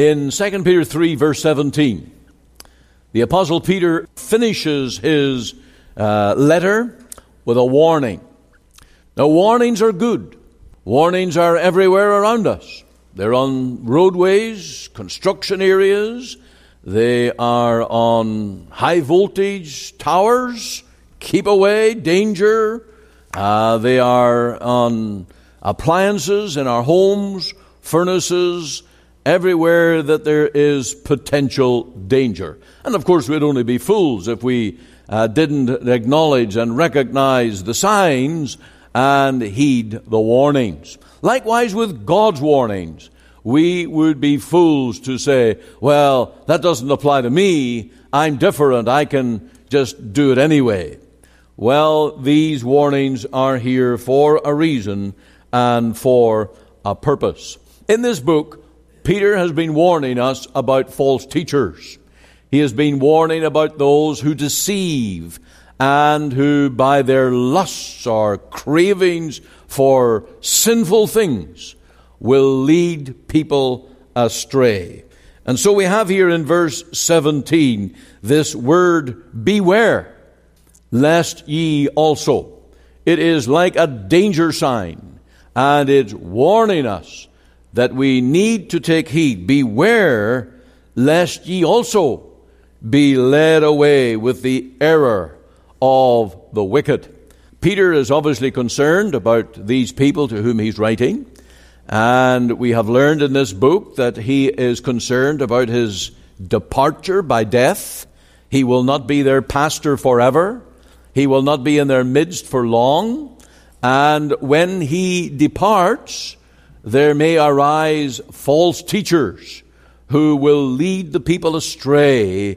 In 2 Peter 3, verse 17, the Apostle Peter finishes his letter with a warning. Now, warnings are good. Warnings are everywhere around us. They're on roadways, construction areas. They are on high voltage towers. Keep away, danger. They are on appliances in our homes, furnaces, everywhere that there is potential danger. And of course, we'd only be fools if we didn't acknowledge and recognize the signs and heed the warnings. Likewise with God's warnings, we would be fools to say, well, that doesn't apply to me. I'm different. I can just do it anyway. Well, these warnings are here for a reason and for a purpose. In this book, Peter has been warning us about false teachers. He has been warning about those who deceive and who by their lusts or cravings for sinful things will lead people astray. And so we have here in verse 17 this word, beware, lest ye also. It is like a danger sign, and it's warning us that we need to take heed. Beware, lest ye also be led away with the error of the wicked. Peter is obviously concerned about these people to whom he's writing, and we have learned in this book that he is concerned about his departure by death. He will not be their pastor forever. He will not be in their midst for long. And when he departs, there may arise false teachers who will lead the people astray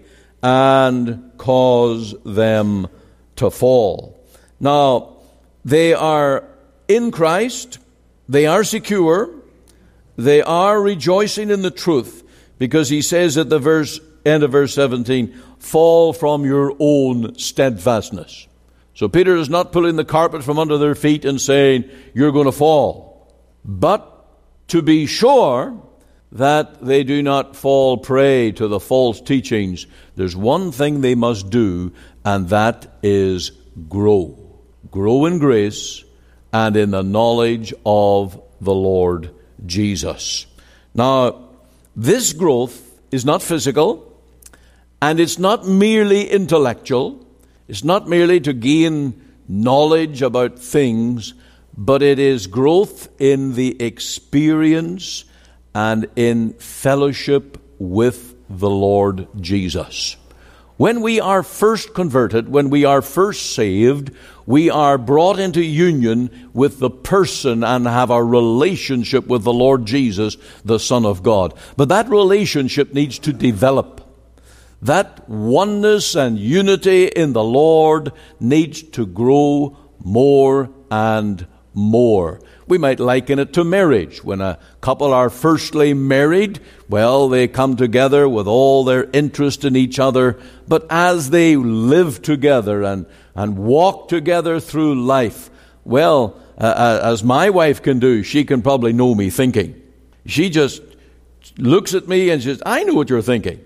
and cause them to fall. Now, they are in Christ, they are secure, they are rejoicing in the truth, because he says at the end of verse 17, fall from your own steadfastness. So Peter is not pulling the carpet from under their feet and saying, you're going to fall. But to be sure that they do not fall prey to the false teachings, there's one thing they must do, and that is grow. Grow in grace and in the knowledge of the Lord Jesus. Now, this growth is not physical, and it's not merely intellectual. It's not merely to gain knowledge about things, but it is growth in the experience and in fellowship with the Lord Jesus. When we are first converted, when we are first saved, we are brought into union with the person and have a relationship with the Lord Jesus, the Son of God. But that relationship needs to develop. That oneness and unity in the Lord needs to grow more and more. We might liken it to marriage. When a couple are firstly married, well, they come together with all their interest in each other. But as they live together and walk together through life, well, as my wife can do, she can probably know me thinking. She just looks at me and says, I know what you're thinking.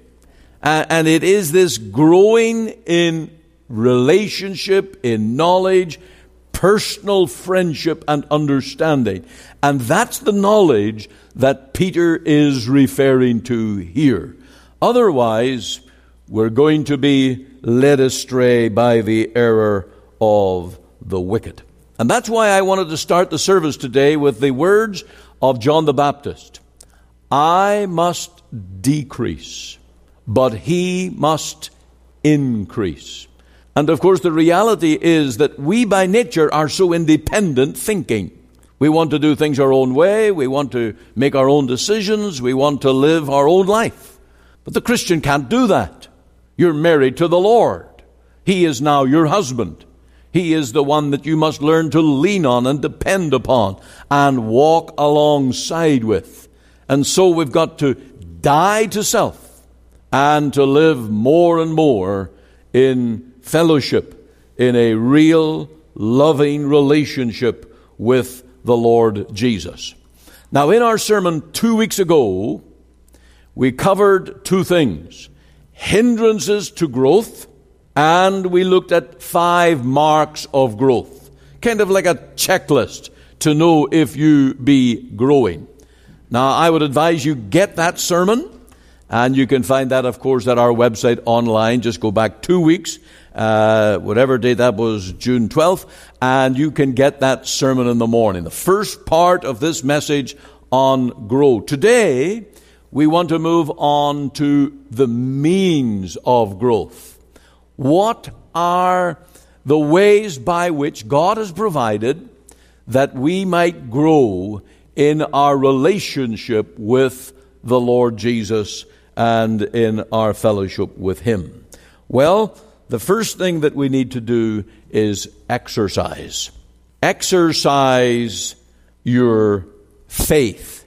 And it is this growing in relationship, in knowledge, personal friendship and understanding. And that's the knowledge that Peter is referring to here. Otherwise, we're going to be led astray by the error of the wicked. And that's why I wanted to start the service today with the words of John the Baptist. I must decrease, but he must increase. And of course, the reality is that we by nature are so independent thinking. We want to do things our own way. We want to make our own decisions. We want to live our own life. But the Christian can't do that. You're married to the Lord. He is now your husband. He is the one that you must learn to lean on and depend upon and walk alongside with. And so we've got to die to self and to live more and more in fellowship, in a real, loving relationship with the Lord Jesus. Now, in our sermon 2 weeks ago, we covered two things: hindrances to growth, and we looked at 5 marks of growth, kind of like a checklist to know if you be growing. Now, I would advise you get that sermon, and you can find that, of course, at our website online. Just go back 2 weeks, whatever day that was, June 12th, and you can get that sermon in the morning. The first part of this message on grow. Today, we want to move on to the means of growth. What are the ways by which God has provided that we might grow in our relationship with the Lord Jesus and in our fellowship with Him? Well, the first thing that we need to do is exercise. Exercise your faith.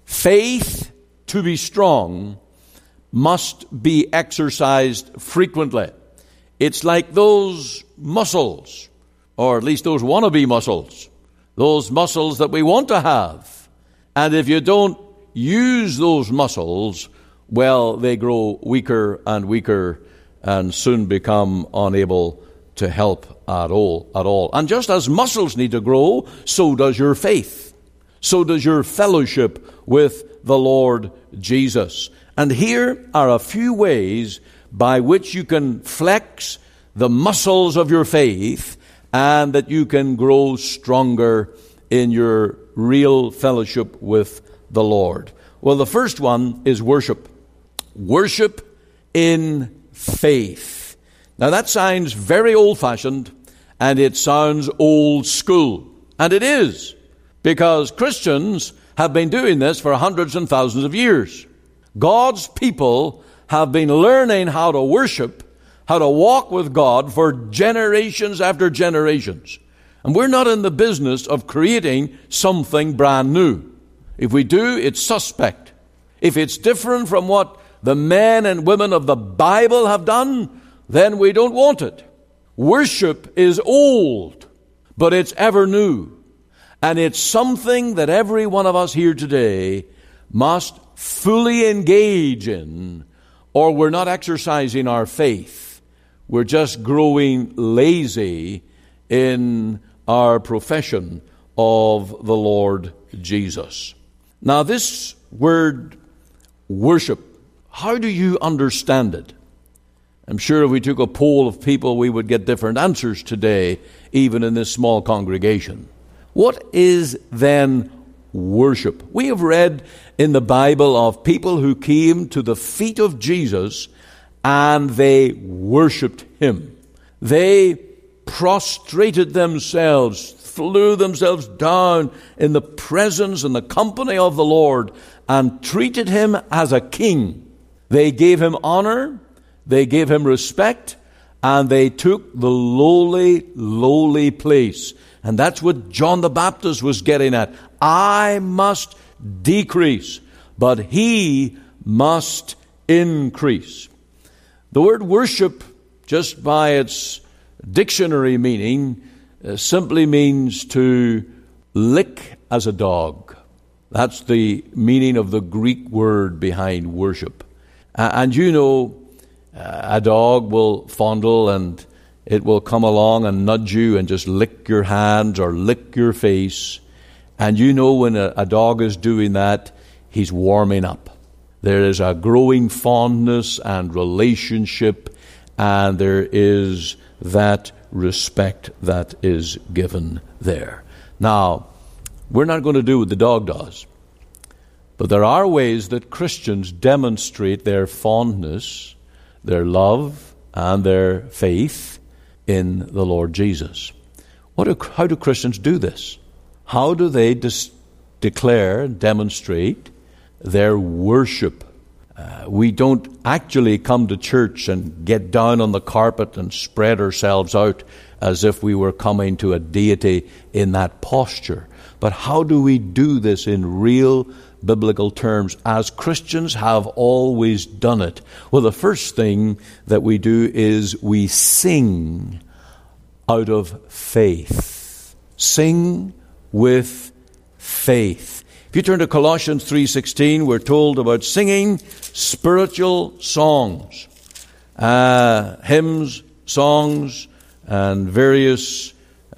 Faith, to be strong, must be exercised frequently. It's like those muscles, or at least those wannabe muscles, those muscles that we want to have. And if you don't use those muscles, well, they grow weaker and weaker and soon become unable to help at all. And just as muscles need to grow, so does your faith. So does your fellowship with the Lord Jesus. And here are a few ways by which you can flex the muscles of your faith and that you can grow stronger in your real fellowship with the Lord. Well, the first one is worship. Worship in faith. Now that sounds very old-fashioned, and it sounds old school. And it is, because Christians have been doing this for hundreds and thousands of years. God's people have been learning how to worship, how to walk with God for generations after generations. And we're not in the business of creating something brand new. If we do, it's suspect. If it's different from what the men and women of the Bible have done, then we don't want it. Worship is old, but it's ever new. And it's something that every one of us here today must fully engage in, or we're not exercising our faith. We're just growing lazy in our profession of the Lord Jesus. Now, this word worship, how do you understand it? I'm sure if we took a poll of people, we would get different answers today, even in this small congregation. What is then worship? We have read in the Bible of people who came to the feet of Jesus and they worshiped Him. They prostrated themselves, threw themselves down in the presence and the company of the Lord and treated Him as a king. They gave Him honor, they gave Him respect, and they took the lowly place. And that's what John the Baptist was getting at. I must decrease, but He must increase. The word worship, just by its dictionary meaning, simply means to lick as a dog. That's the meaning of the Greek word behind worship. And you know, a dog will fondle and it will come along and nudge you and just lick your hands or lick your face. And you know when a dog is doing that, he's warming up. There is a growing fondness and relationship, and there is that respect that is given there. Now, we're not going to do what the dog does, but there are ways that Christians demonstrate their fondness, their love, and their faith in the Lord Jesus. How do Christians do this? How do they declare and demonstrate their worship? We don't actually come to church and get down on the carpet and spread ourselves out as if we were coming to a deity in that posture. But how do we do this in real biblical terms, as Christians have always done it? Well, the first thing that we do is we sing out of faith. Sing with faith. If you turn to Colossians 3:16, we're told about singing spiritual songs, hymns, songs, and various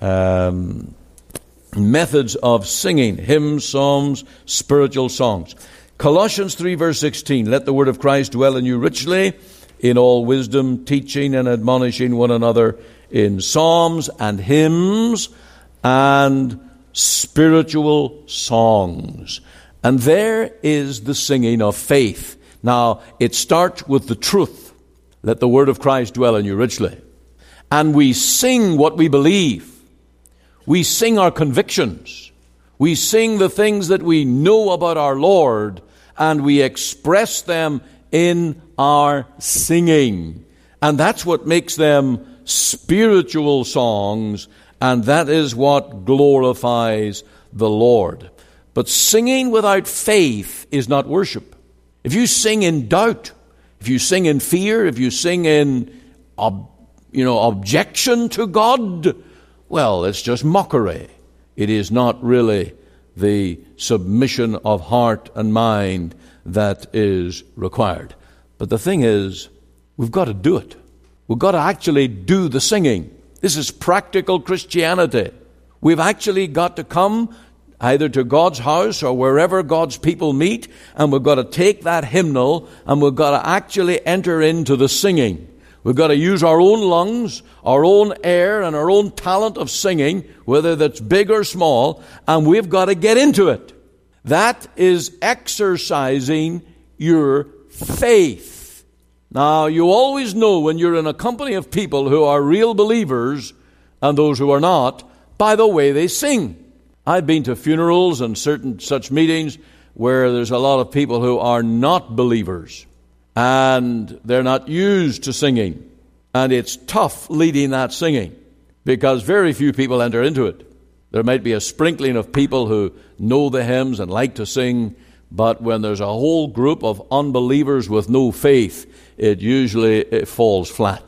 methods of singing, hymns, psalms, spiritual songs. Colossians 3 verse 16, let the word of Christ dwell in you richly, in all wisdom, teaching and admonishing one another in psalms and hymns and spiritual songs. And there is the singing of faith. Now, it starts with the truth. Let the word of Christ dwell in you richly. And we sing what we believe. We sing our convictions. We sing the things that we know about our Lord, and we express them in our singing. And that's what makes them spiritual songs, and that is what glorifies the Lord. But singing without faith is not worship. If you sing in doubt, if you sing in fear, if you sing in objection to God, well, it's just mockery. It is not really the submission of heart and mind that is required. But the thing is, we've got to do it. We've got to actually do the singing. This is practical Christianity. We've actually got to come either to God's house or wherever God's people meet, and we've got to take that hymnal and we've got to actually enter into the singing. We've got to use our own lungs, our own air, and our own talent of singing, whether that's big or small, and we've got to get into it. That is exercising your faith. Now, you always know when you're in a company of people who are real believers and those who are not by the way they sing. I've been to funerals and certain such meetings where there's a lot of people who are not believers, and they're not used to singing. And it's tough leading that singing because very few people enter into it. There might be a sprinkling of people who know the hymns and like to sing, but when there's a whole group of unbelievers with no faith, it usually falls flat.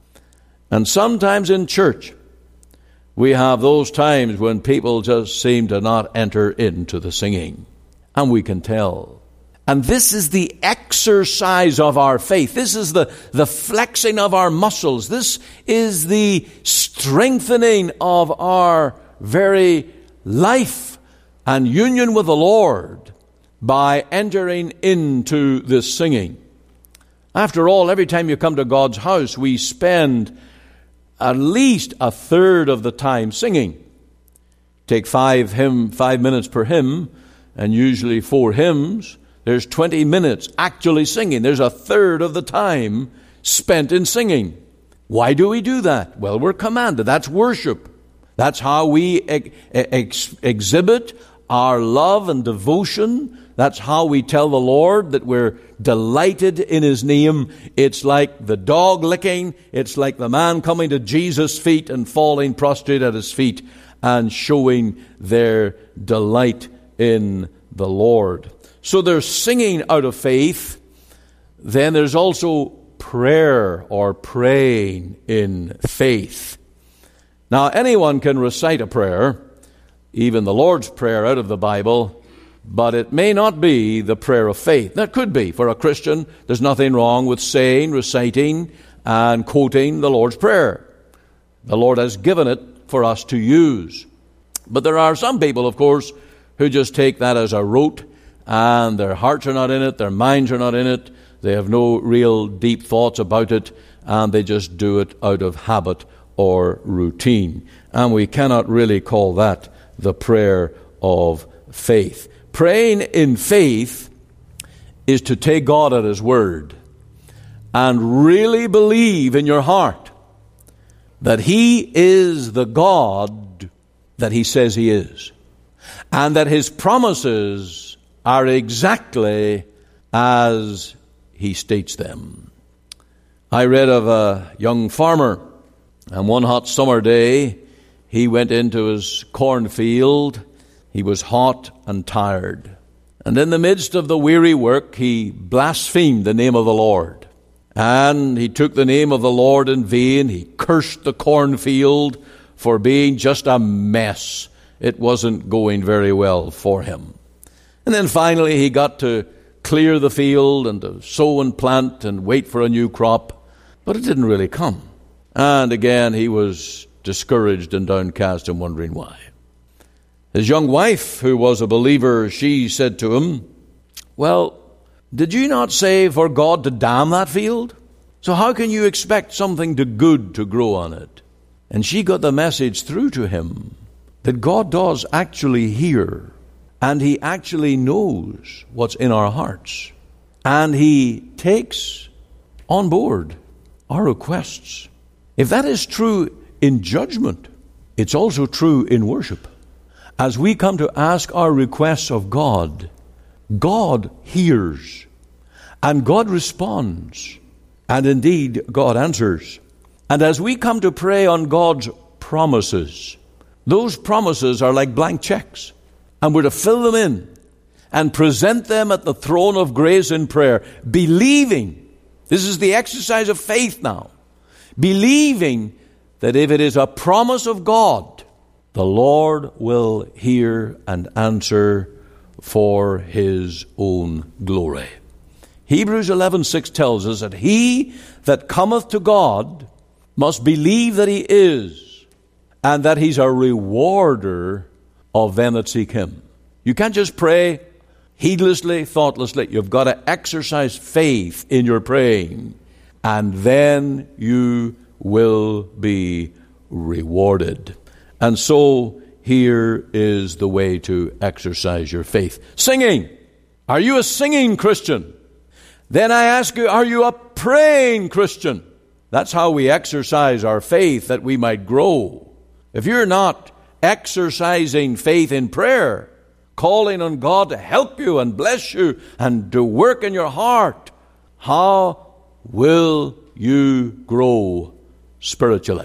And sometimes in church, we have those times when people just seem to not enter into the singing. And we can tell. And this is the exercise of our faith. This is the flexing of our muscles. This is the strengthening of our very life and union with the Lord by entering into this singing. After all, every time you come to God's house, we spend at least a third of the time singing. Take 5 minutes per hymn, and usually 4 hymns. There's 20 minutes actually singing. There's a third of the time spent in singing. Why do we do that? Well, we're commanded. That's worship. That's how we exhibit our love and devotion. That's how we tell the Lord that we're delighted in His name. It's like the dog licking. It's like the man coming to Jesus' feet and falling prostrate at His feet and showing their delight in the Lord. So there's singing out of faith. Then there's also prayer or praying in faith. Now, anyone can recite a prayer, even the Lord's Prayer out of the Bible, but it may not be the prayer of faith. That could be. For a Christian, there's nothing wrong with saying, reciting, and quoting the Lord's Prayer. The Lord has given it for us to use. But there are some people, of course, who just take that as a rote, and their hearts are not in it, their minds are not in it, they have no real deep thoughts about it, and they just do it out of habit or routine. And we cannot really call that the prayer of faith. Praying in faith is to take God at His word and really believe in your heart that He is the God that He says He is, and that His promises are exactly as He states them. I read of a young farmer, and one hot summer day, he went into his cornfield. He was hot and tired. And in the midst of the weary work, he blasphemed the name of the Lord. And he took the name of the Lord in vain. He cursed the cornfield for being just a mess. It wasn't going very well for him. And then finally he got to clear the field and to sow and plant and wait for a new crop. But it didn't really come. And again he was discouraged and downcast and wondering why. His young wife, who was a believer, she said to him, "Well, did you not say for God to damn that field? So how can you expect something good to grow on it?" And she got the message through to him that God does actually hear, and he actually knows what's in our hearts, and he takes on board our requests. If that is true in judgment, it's also true in worship. As we come to ask our requests of God, God hears, and God responds, and indeed God answers. And as we come to pray on God's promises, those promises are like blank checks, and we're to fill them in and present them at the throne of grace in prayer, believing, this is the exercise of faith now, believing that if it is a promise of God, the Lord will hear and answer for his own glory. Hebrews 11:6 tells us that he that cometh to God must believe that he is, and that he's a rewarder of them that seek him. You can't just pray heedlessly, thoughtlessly. You've got to exercise faith in your praying, and then you will be rewarded. And so here is the way to exercise your faith. Singing. Are you a singing Christian? Then I ask you, are you a praying Christian? That's how we exercise our faith, that we might grow. If you're not exercising faith in prayer, calling on God to help you and bless you and to work in your heart, how will you grow spiritually?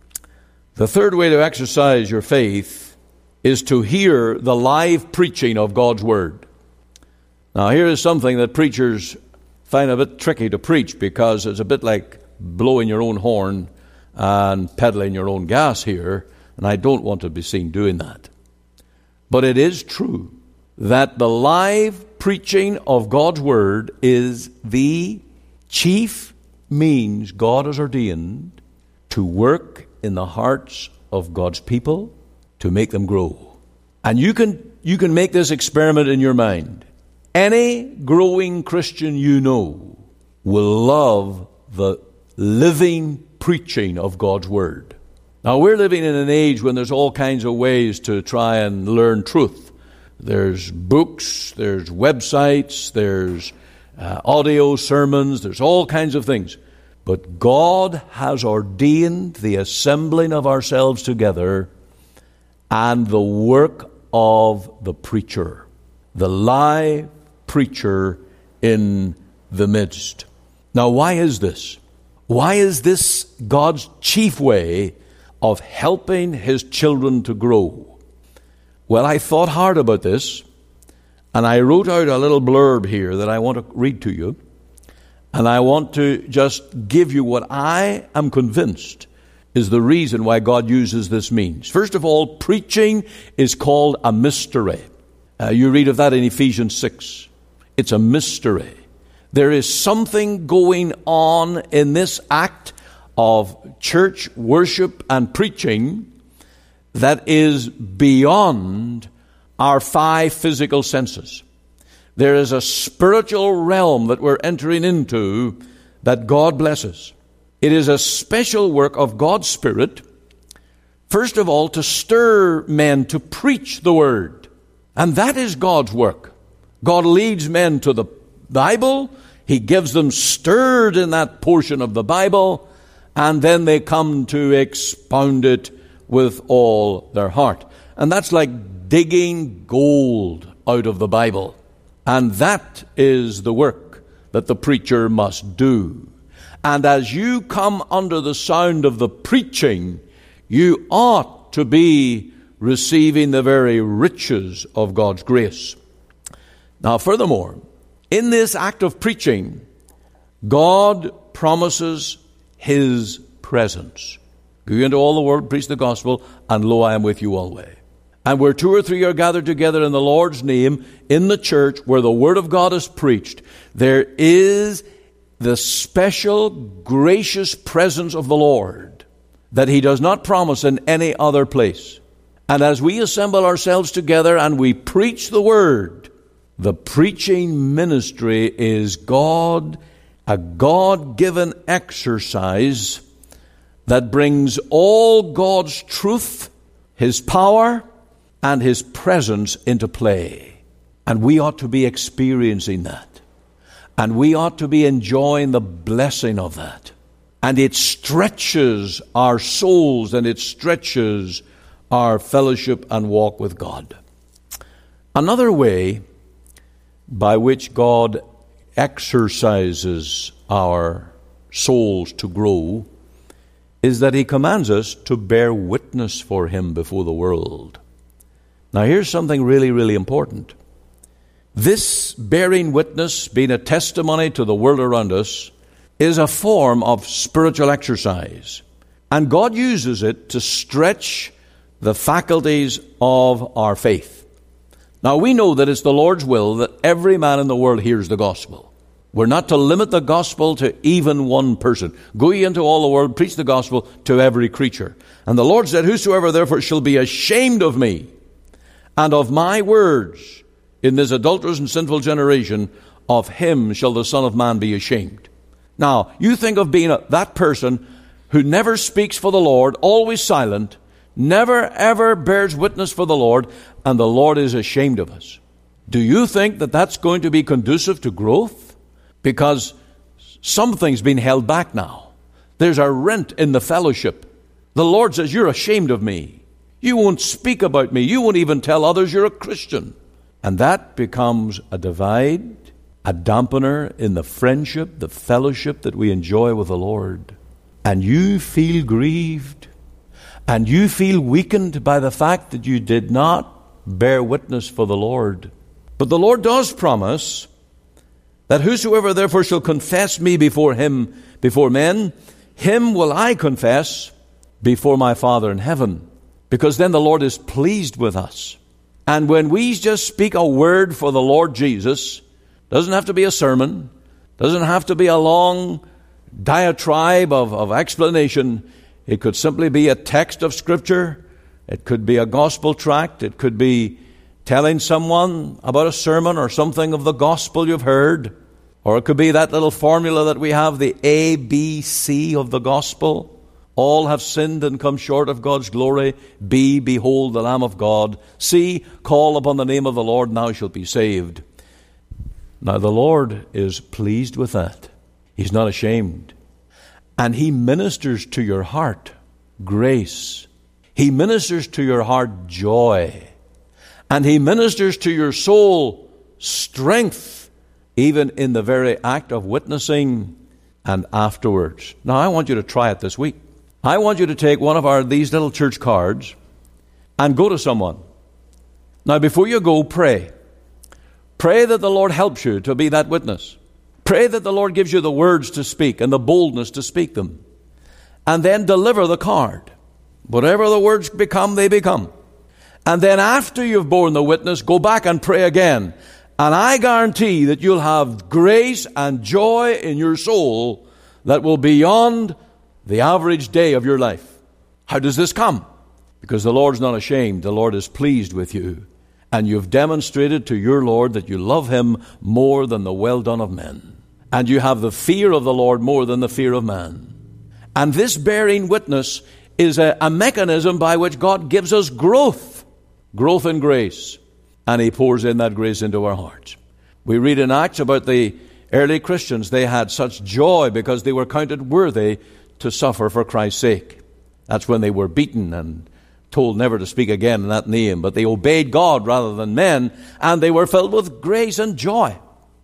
The third way to exercise your faith is to hear the live preaching of God's Word. Now, here is something that preachers find a bit tricky to preach, because it's a bit like blowing your own horn and peddling your own gas here, and I don't want to be seen doing that. But it is true that the live preaching of God's Word is the chief means God has ordained to work in the hearts of God's people to make them grow. And you can make this experiment in your mind. Any growing Christian you know will love the living preaching of God's Word. Now, we're living in an age when there's all kinds of ways to try and learn truth. There's books, there's websites, there's audio sermons, there's all kinds of things. But God has ordained the assembling of ourselves together and the work of the preacher, the live preacher in the midst. Now, why is this? Why is this God's chief way of helping his children to grow? Well, I thought hard about this, and I wrote out a little blurb here that I want to read to you. And I want to just give you what I am convinced is the reason why God uses this means. First of all, preaching is called a mystery. You read of that in Ephesians 6. It's a mystery. There is something going on in this act of church worship and preaching that is beyond our five physical senses. There is a spiritual realm that we're entering into that God blesses. It is a special work of God's Spirit, first of all, to stir men to preach the Word. And that is God's work. God leads men to the Bible. He gives them stirred in that portion of the Bible, and then they come to expound it with all their heart. And that's like digging gold out of the Bible. And that is the work that the preacher must do. And as you come under the sound of the preaching, you ought to be receiving the very riches of God's grace. Now, furthermore, in this act of preaching, God promises his presence. Go into all the world, preach the gospel, and lo, I am with you always. And where two or three are gathered together in the Lord's name, in the church, where the Word of God is preached, there is the special, gracious presence of the Lord that He does not promise in any other place. And as we assemble ourselves together and we preach the Word, the preaching ministry is a God-given exercise that brings all God's truth, His power, and His presence into play. And we ought to be experiencing that. And we ought to be enjoying the blessing of that. And it stretches our souls, and it stretches our fellowship and walk with God. Another way by which God exercises our souls to grow is that He commands us to bear witness for Him before the world. Now here's something really, really important. This bearing witness, being a testimony to the world around us, is a form of spiritual exercise. And God uses it to stretch the faculties of our faith. Now we know that it's the Lord's will that every man in the world hears the gospel. We're not to limit the gospel to even one person. Go ye into all the world, preach the gospel to every creature. And the Lord said, whosoever therefore shall be ashamed of me and of my words in this adulterous and sinful generation, of him shall the Son of Man be ashamed. Now, you think of being that person who never speaks for the Lord, always silent, never ever bears witness for the Lord, and the Lord is ashamed of us. Do you think that that's going to be conducive to growth? Because something's been held back now. There's a rent in the fellowship. The Lord says, you're ashamed of me. You won't speak about me. You won't even tell others you're a Christian. And that becomes a divide, a dampener in the friendship, the fellowship that we enjoy with the Lord. And you feel grieved. And you feel weakened by the fact that you did not bear witness for the Lord. But the Lord does promise that whosoever therefore shall confess me before men, him will I confess before my Father in heaven. Because then the Lord is pleased with us. And when we just speak a word for the Lord Jesus, doesn't have to be a sermon, doesn't have to be a long diatribe of explanation. It could simply be a text of Scripture. It could be a gospel tract. It could be telling someone about a sermon or something of the gospel you've heard. Or it could be that little formula that we have, the ABC of the gospel. All have sinned and come short of God's glory. B, behold the Lamb of God. C, call upon the name of the Lord, and thou shalt be saved. Now the Lord is pleased with that. He's not ashamed. And He ministers to your heart grace. He ministers to your heart joy. And He ministers to your soul strength, even in the very act of witnessing and afterwards. Now I want you to try it this week. I want you to take one of these little church cards and go to someone. Now before you go, pray. Pray that the Lord helps you to be that witness. Pray that the Lord gives you the words to speak and the boldness to speak them. And then deliver the card. Whatever the words become, they become. And then after you've borne the witness, go back and pray again. And I guarantee that you'll have grace and joy in your soul that will be beyond the average day of your life. How does this come? Because the Lord's not ashamed. The Lord is pleased with you. And you've demonstrated to your Lord that you love Him more than the well done of men. And you have the fear of the Lord more than the fear of man. And this bearing witness is a mechanism by which God gives us growth in grace. And He pours in that grace into our hearts. We read in Acts about the early Christians. They had such joy because they were counted worthy to suffer for Christ's sake. That's when they were beaten and told never to speak again in that name. But they obeyed God rather than men, and they were filled with grace and joy.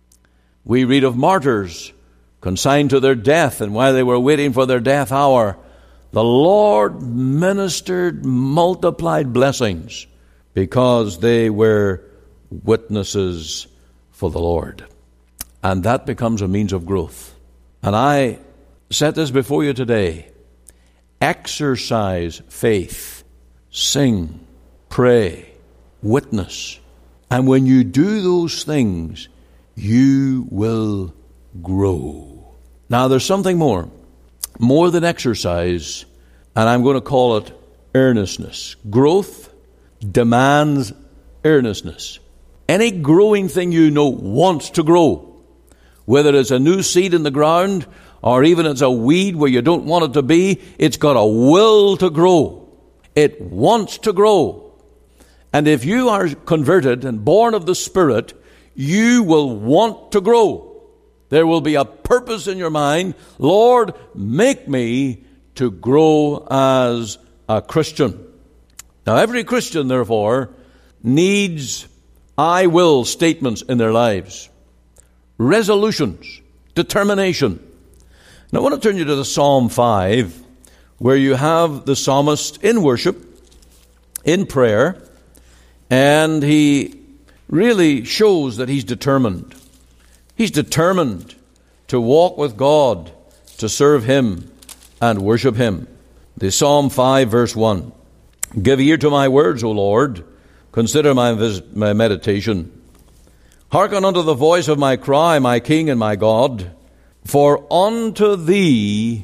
We read of martyrs consigned to their death, and while they were waiting for their death hour, the Lord ministered multiplied blessings because they were witnesses for the Lord. And that becomes a means of growth. And I set this before you today. Exercise faith. Sing. pray, witness. And when you do those things, you will grow. Now there's something more than exercise, and I'm going to call it earnestness. Growth demands earnestness. Any growing thing you know wants to grow. Whether it's a new seed in the ground or even it's a weed where you don't want it to be, it's got a will to grow. It wants to grow. And if you are converted and born of the Spirit, you will want to grow. There will be a purpose in your mind. Lord, make me to grow as a Christian. Now, every Christian, therefore, needs I will statements in their lives. Resolutions, determination. Now, I want to turn you to the Psalm 5, where you have the psalmist in worship, in prayer, and he really shows that he's determined. He's determined to walk with God, to serve Him and worship Him. The Psalm 5, verse 1. Give ear to my words, O Lord. Consider my meditation. Hearken unto the voice of my cry, my King and my God. For unto Thee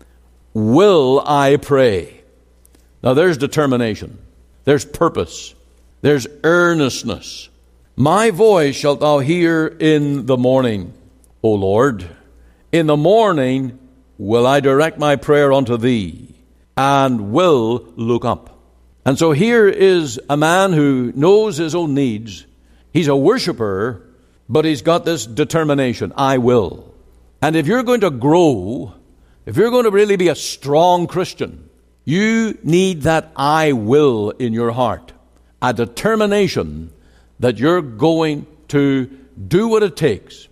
will I pray. Now there's determination. There's purpose. There's earnestness. My voice shalt thou hear in the morning, O Lord. In the morning will I direct my prayer unto Thee, and will look up. And so here is a man who knows his own needs. He's a worshiper, but he's got this determination. I will. And if you're going to grow, if you're going to really be a strong Christian, you need that I will in your heart. A determination that you're going to do what it takes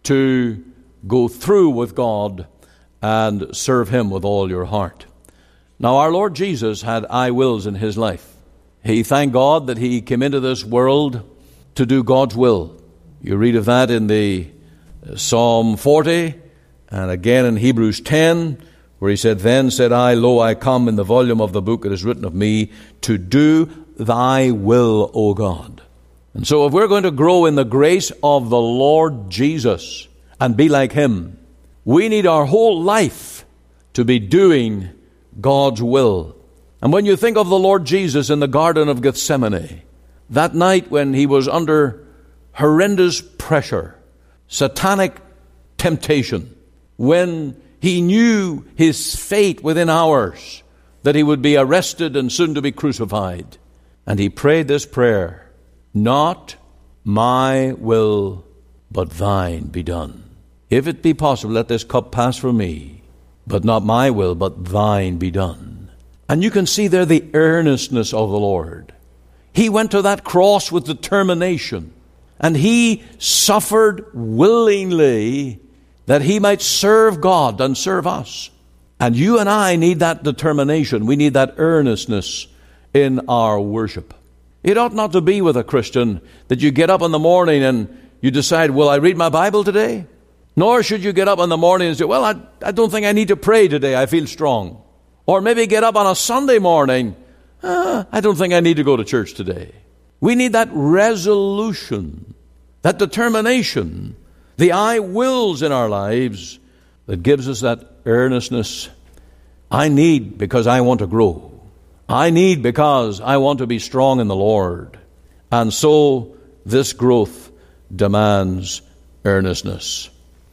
to go through with God and serve Him with all your heart. Now, our Lord Jesus had I wills in His life. He thanked God that He came into this world to do God's will. You read of that in the Psalm 40 and again in Hebrews 10, where He said, Then said I, Lo, I come in the volume of the book it is written of me, to do Thy will, O God. And so if we're going to grow in the grace of the Lord Jesus and be like Him, we need our whole life to be doing God's will. And when you think of the Lord Jesus in the Garden of Gethsemane, that night when He was under horrendous pressure, satanic temptation, when He knew His fate within hours, that He would be arrested and soon to be crucified, and He prayed this prayer, Not my will, but Thine be done. If it be possible, let this cup pass from me, but not my will, but Thine be done. And you can see there the earnestness of the Lord. He went to that cross with determination, and He suffered willingly that He might serve God and serve us. And you and I need that determination. We need that earnestness in our worship. It ought not to be with a Christian that you get up in the morning and you decide, will I read my Bible today? Nor should you get up in the morning and say, well, I don't think I need to pray today. I feel strong. Or maybe get up on a Sunday morning. I don't think I need to go to church today. We need that resolution, that determination, the I wills in our lives that gives us that earnestness. I need because I want to grow. I need because I want to be strong in the Lord. And so this growth demands earnestness.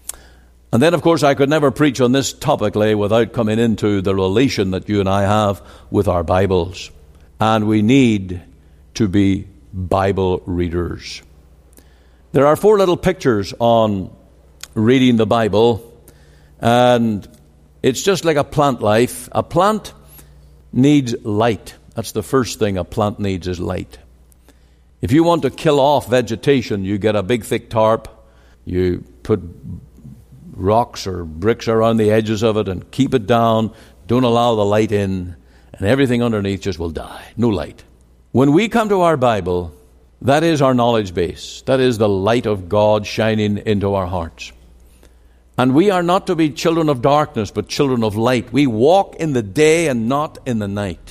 And then, of course, I could never preach on this topically without coming into the relation that you and I have with our Bibles. And we need to be Bible readers. There are 4 little pictures on reading the Bible, and it's just like a plant life. A plant needs light. That's the first thing a plant needs, is light. If you want to kill off vegetation, you get a big thick tarp, you put rocks or bricks around the edges of it and keep it down, don't allow the light in, and everything underneath just will die. No light. When we come to our Bible, that is our knowledge base. That is the light of God shining into our hearts. And we are not to be children of darkness, but children of light. We walk in the day and not in the night.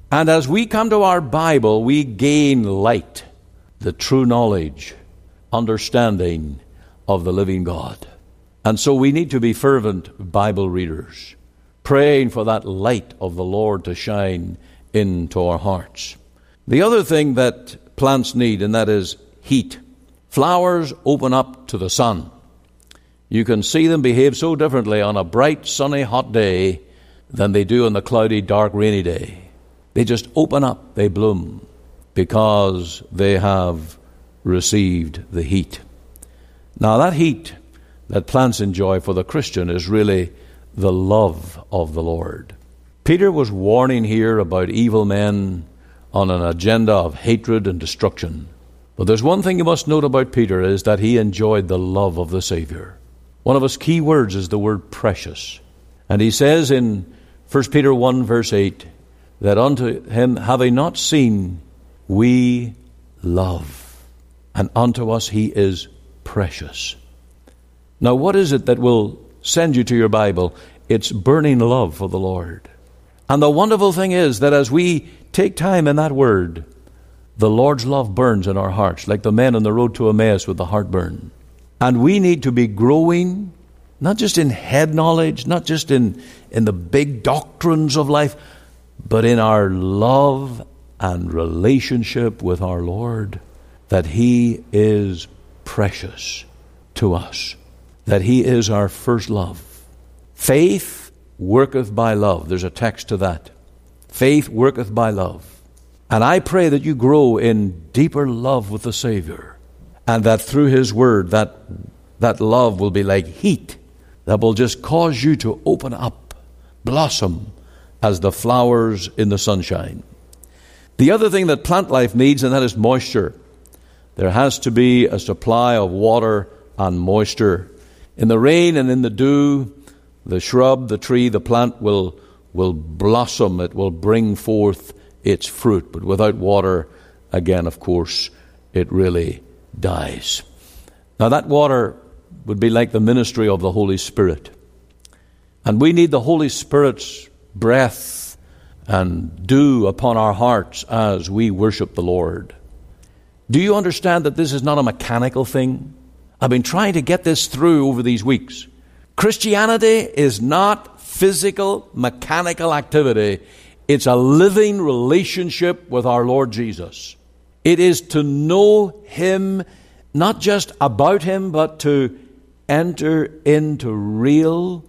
And as we come to our Bible, we gain light, the true knowledge, understanding of the living God. And so we need to be fervent Bible readers, praying for that light of the Lord to shine into our hearts. The other thing that plants need, and that is heat. Flowers open up to the sun. You can see them behave so differently on a bright, sunny, hot day than they do on the cloudy, dark, rainy day. They just open up, they bloom, because they have received the heat. Now that heat that plants enjoy for the Christian is really the love of the Lord. Peter was warning here about evil men on an agenda of hatred and destruction. But there's one thing you must note about Peter, is that he enjoyed the love of the Savior. One of his key words is the word precious. And he says in 1 Peter 1 verse 8, that unto him having not seen, we love. And unto us he is precious. Now what is it that will send you to your Bible? It's burning love for the Lord. And the wonderful thing is that as we take time in that word, the Lord's love burns in our hearts, like the men on the road to Emmaus with the heartburn. And we need to be growing, not just in head knowledge, not just in the big doctrines of life, but in our love and relationship with our Lord, that He is precious to us, that He is our first love. Faith worketh by love. There's a text to that. Faith worketh by love. And I pray that you grow in deeper love with the Savior, and that through His Word, that love will be like heat that will just cause you to open up, blossom as the flowers in the sunshine. The other thing that plant life needs, and that is moisture. There has to be a supply of water and moisture. In the rain and in the dew, the shrub, the tree, the plant will blossom. It will bring forth its fruit. But without water, again, of course, it really dies. Now that water would be like the ministry of the Holy Spirit. And we need the Holy Spirit's breath and dew upon our hearts as we worship the Lord. Do you understand that this is not a mechanical thing? I've been trying to get this through over these weeks. Christianity is not physical, mechanical activity. It's a living relationship with our Lord Jesus. It is to know Him, not just about Him, but to enter into real,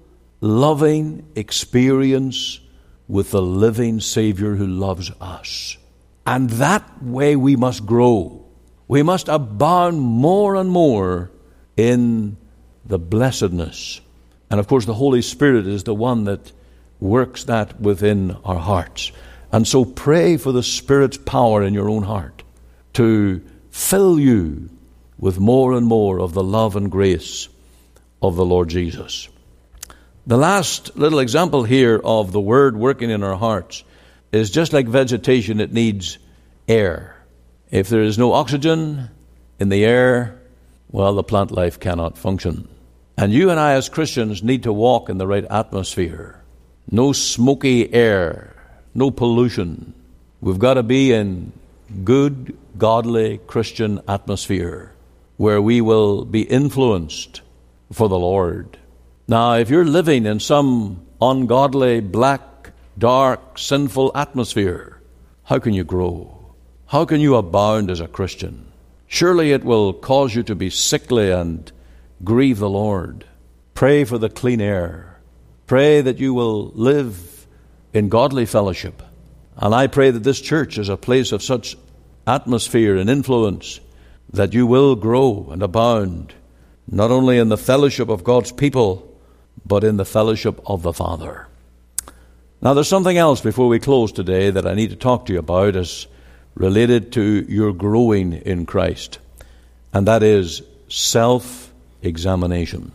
loving experience with the living Savior who loves us. And that way we must grow. We must abound more and more in the blessedness. And of course the Holy Spirit is the one that works that within our hearts. And so pray for the Spirit's power in your own heart to fill you with more and more of the love and grace of the Lord Jesus. The last little example here of the Word working in our hearts is just like vegetation, it needs air. If there is no oxygen in the air, well, the plant life cannot function. And you and I as Christians need to walk in the right atmosphere. No smoky air, no pollution. We've got to be in good, godly Christian atmosphere where we will be influenced for the Lord. Now, if you're living in some ungodly, black, dark, sinful atmosphere, how can you grow? How can you abound as a Christian? Surely it will cause you to be sickly and grieve the Lord. Pray for the clean air. Pray that you will live in godly fellowship. And I pray that this church is a place of such atmosphere and influence that you will grow and abound, not only in the fellowship of God's people, but in the fellowship of the Father. Now there's something else before we close today that I need to talk to you about as related to your growing in Christ, and that is self-examination.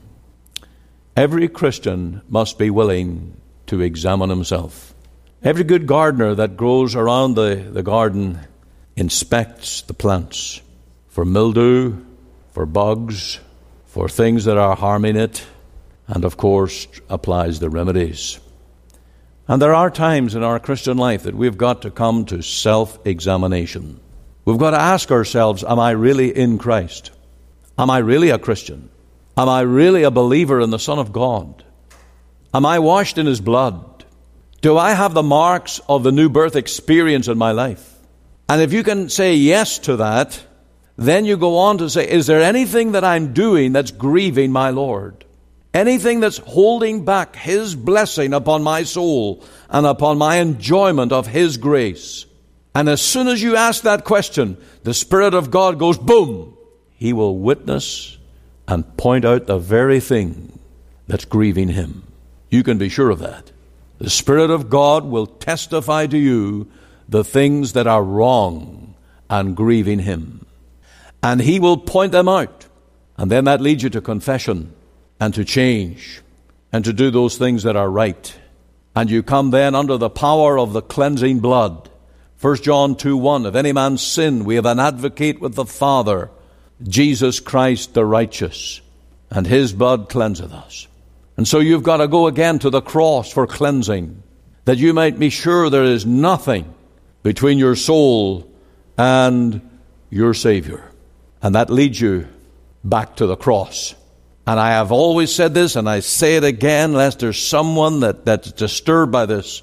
Every Christian must be willing to examine himself. Every good gardener that grows around the garden inspects the plants for mildew, for bugs, for things that are harming it, and of course applies the remedies. And there are times in our Christian life that we've got to come to self-examination. We've got to ask ourselves, am I really in Christ? Am I really a Christian? Am I really a believer in the Son of God? Am I washed in His blood? Do I have the marks of the new birth experience in my life? And if you can say yes to that, then you go on to say, is there anything that I'm doing that's grieving my Lord? Anything that's holding back His blessing upon my soul and upon my enjoyment of His grace? And as soon as you ask that question, the Spirit of God goes boom. He will witness and point out the very thing that's grieving Him. You can be sure of that. The Spirit of God will testify to you the things that are wrong and grieving Him. And He will point them out. And then that leads you to confession and to change and to do those things that are right. And you come then under the power of the cleansing blood. 1 John 2:1, if any man sin, we have an advocate with the Father, Jesus Christ the righteous, and His blood cleanseth us. And so you've got to go again to the cross for cleansing, that you might be sure there is nothing between your soul and your Savior. And that leads you back to the cross. And I have always said this, and I say it again, lest there's someone that's disturbed by this.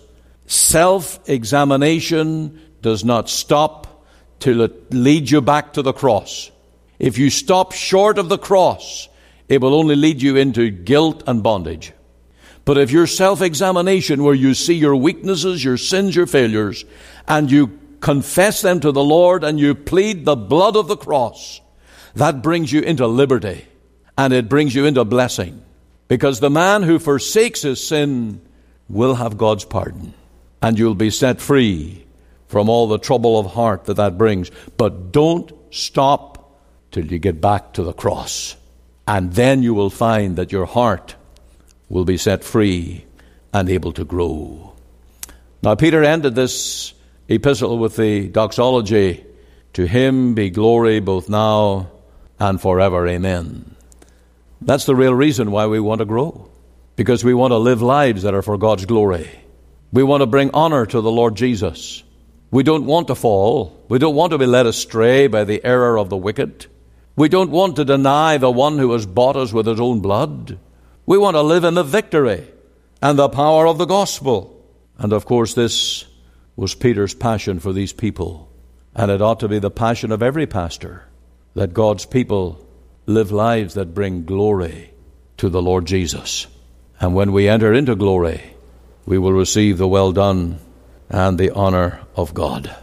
Self-examination does not stop till it leads you back to the cross. If you stop short of the cross, it will only lead you into guilt and bondage. But if your self-examination, where you see your weaknesses, your sins, your failures, and you confess them to the Lord and you plead the blood of the cross, that brings you into liberty and it brings you into blessing. Because the man who forsakes his sin will have God's pardon, and you'll be set free from all the trouble of heart that brings. But don't stop till you get back to the cross. And then you will find that your heart will be set free and able to grow. Now, Peter ended this epistle with the doxology, to Him be glory both now and forever. Amen. That's the real reason why we want to grow. Because we want to live lives that are for God's glory. We want to bring honor to the Lord Jesus. We don't want to fall. We don't want to be led astray by the error of the wicked. We don't want to deny the one who has bought us with His own blood. We want to live in the victory and the power of the gospel. And of course, this was Peter's passion for these people. And it ought to be the passion of every pastor, that God's people live lives that bring glory to the Lord Jesus. And when we enter into glory, we will receive the well done and the honor of God.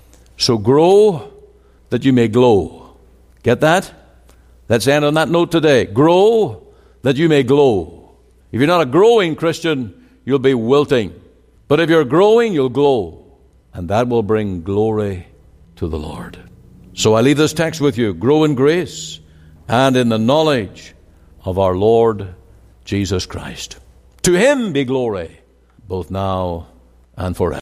So grow that you may glow. Get that? Let's end on that note today. Grow that you may glow. If you're not a growing Christian, you'll be wilting. But if you're growing, you'll glow. And that will bring glory to the Lord. So I leave this text with you. Grow in grace and in the knowledge of our Lord Jesus Christ. To Him be glory, both now and forever.